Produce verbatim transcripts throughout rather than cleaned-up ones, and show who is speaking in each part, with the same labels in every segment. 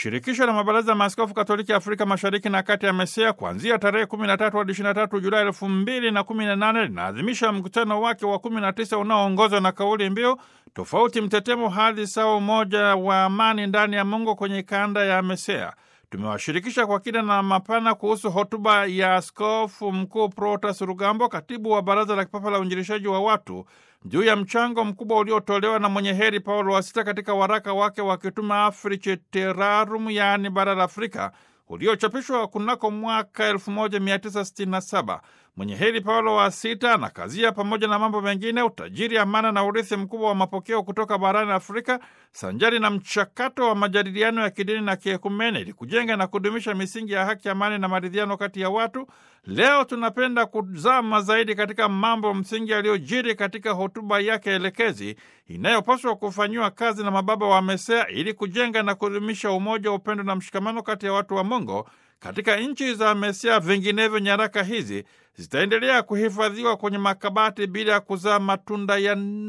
Speaker 1: Shirikisho la mabaraza ya maaskofu Katoliki Afrika Mashariki na Kati ya MESEA kuanzia tarehe kumi na tatu hadi ishirini na tatu Julai elfu mbili na kumi na nane linaadhimisha mkutano wake wa kumi na tisa unaoongozwa na kauli mbiu tofauti mtetemo hadi sawa, umoja wa amani ndani ya Mungu kwenye kanda ya MESEA. Tumewashirikisha kwa kina na mapana kuhusu hotuba ya Askofu Mkuu Protas Rugambwa, katibu wa Baraza la Kipapa la Uinjilishaji wa Watu, juu ya mchango mkubwa uliotolewa na mwenye heri Paulo wa Sita katika waraka wake wa kitume Africae Terrarum, yaani bara la Afrika, uliochapishwa kunako mwaka elfu moja mia tisa sitini na saba. Mwenye heri Paulo wa Sita anakazia pamoja na mambo mengine utajiri, amana na urithi mkubwa wa mapokeo kutoka barani Afrika, sanjari na mchakato wa majadiliano ya kidini na kiekumene ili kujenga na kudumisha misingi ya haki, amani na maridhiano kati ya watu. Leo tunapenda kuzama zaidi katika mambo msingi yaliyojiri katika hotuba yake elekezi inayopaswa kufanyiwa kazi na mababa wa MESEA ili kujenga na kudumisha umoja, upendo na mshikamano kati ya watu wa Mungu katika nchi za MESEA. Vinginevyo nyaraka hizi zitaendelea kuhifadhiwa kwenye makabati bila ya kuzaa matunda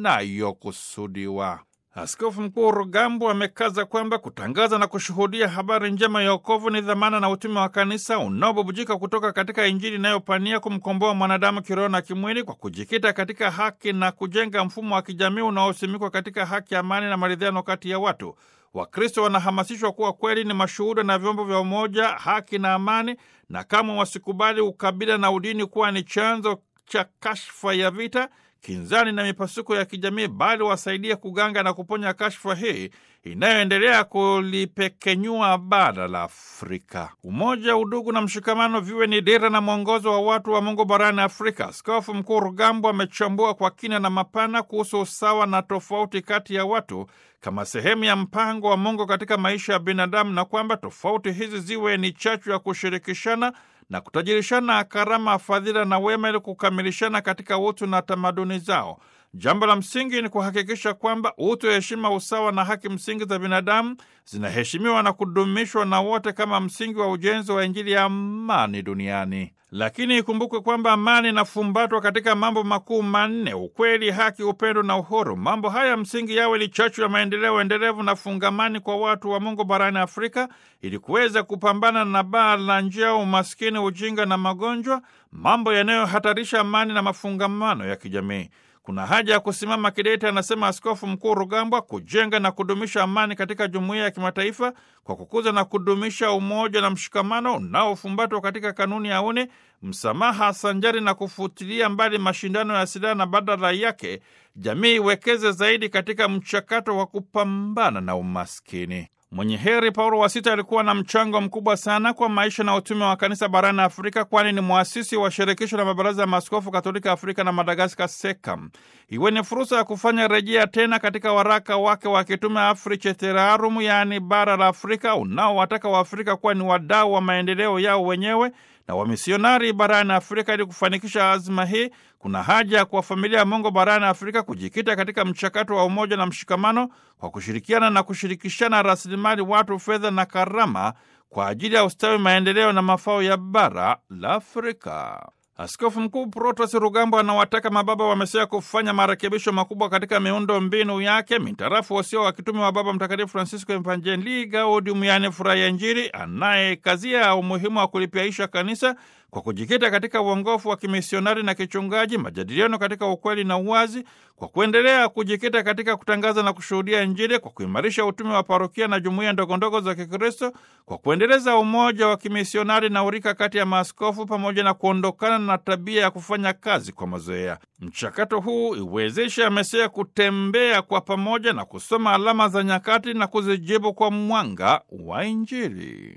Speaker 1: yanayokusudiwa. Askofu Mkuu Rugambwa amekaza kwamba kutangaza na kushuhudia habari njema ya wokovu ni dhamana na utume wa kanisa unaobubujika kutoka katika Injili inayopania kumkomboa mwanadamu kiroho na kimwili kwa kujikita katika haki na kujenga mfumo wa kijamii unaosimikwa katika haki, amani na maridhiano kati ya watu. Wakristo wanahamasishwa kuwa kweli ni mashuhuda na vyombo vya umoja, haki na amani, na kama wasikubali ukabila na udini kuwa ni chanzo cha kashfa ya vita, kinzani na mipasuko ya kijamii, bali wasaidie kuganga na kuponya kashfa hii inayoendelea kulipekenyua bara la Afrika. Umoja, udugu na mshikamano viwe ni dira na mwongozo wa watu wa Mungu barani Afrika. Askofu Mkuu Rugambwa amechambua kwa kina na mapana kuhusu usawa na tofauti kati ya watu kama sehemu ya mpango wa Mungu katika maisha ya binadamu, na kwamba tofauti hizi ziwe ni chachu ya kushirikishana na kutajirishana karama, fadhila na wema ili kukamilishana katika utu na tamaduni zao. Jambo la msingi ni kuhakikisha kwamba utu, heshima, usawa na haki msingi za binadamu zinaheshimiwa na kudumishwa na wote kama msingi wa ujenzi wa Injili ya amani duniani. Lakini ikumbukwe kwamba amani inafumbatwa katika mambo makuu manne: ukweli, haki, upendo na uhuru. Mambo haya msingi yawe ni chachu ya maendeleo endelevu na fungamani kwa watu wa Mungu barani Afrika ili kuweza kupambana na baa la njaa, umaskini, ujinga na magonjwa, mambo yanayohatarisha amani na mafungamano ya kijamii. Kuna haja ya kusimama kidete, anasema Askofu Mkuu Rugambwa, kujenga na kudumisha amani katika jumuiya ya kimataifa kwa kukuza na kudumisha umoja na mshikamano unaofumbatwa katika kanuni ya une, msamaha, sanjari na kufutilia mbali mashindano ya silaha, na badala yake jamii iwekeze zaidi katika mchakato wa kupambana na umaskini. Mwenye heri Paulo wa Sita alikuwa na mchango mkubwa sana kwa maisha na utume wa kanisa barani Afrika, kwani ni muasisi wa shirikisho la mabaraza ya maaskofu Katolika Afrika na Madagaskar, SECAM. Iwe ni fursa ya kufanya rejea tena katika waraka wake wa kitume Africae Terrarum, yaani bara la Afrika, unaowataka Waafrika kuwa ni wadau wa maendeleo yao wenyewe na wamisionari barani Afrika. Ili kufanikisha azma hii, kuna haja kwa familia ya Mungu barani Afrika kujikita katika mchakato wa umoja na mshikamano kwa kushirikiana na kushirikishana rasilimali watu, fedha na karama kwa ajili ya ustawi, maendeleo na mafao ya bara la Afrika. Askofu Mkuu Protas Rugambwa anawataka mababa wa MESEA kufanya marekebisho makubwa katika miundo mbinu yake mintarafu wasio wa kitume wa Baba Mtakatifu Francisco Evangelii Gaudium, yaani furaha ya Injili, anayekazia umuhimu wa kulipiaisha kanisa kwa kujikita katika uongofu wa kimisionari na kichungaji, majadiliano katika ukweli na uwazi, kwa kuendelea kujikita katika kutangaza na kushuhudia Injili, kwa kuimarisha utume wa parokia na jumuiya ndogondogo za Kikristo, kwa kuendeleza umoja wa kimisionari na urika kati ya maaskofu, pamoja na kuondokana na tabia ya kufanya kazi kwa mazoea. Mchakato huu iwezesha MESEA kutembea kwa pamoja na kusoma alama za nyakati na kuzijibu kwa mwanga wa Injili.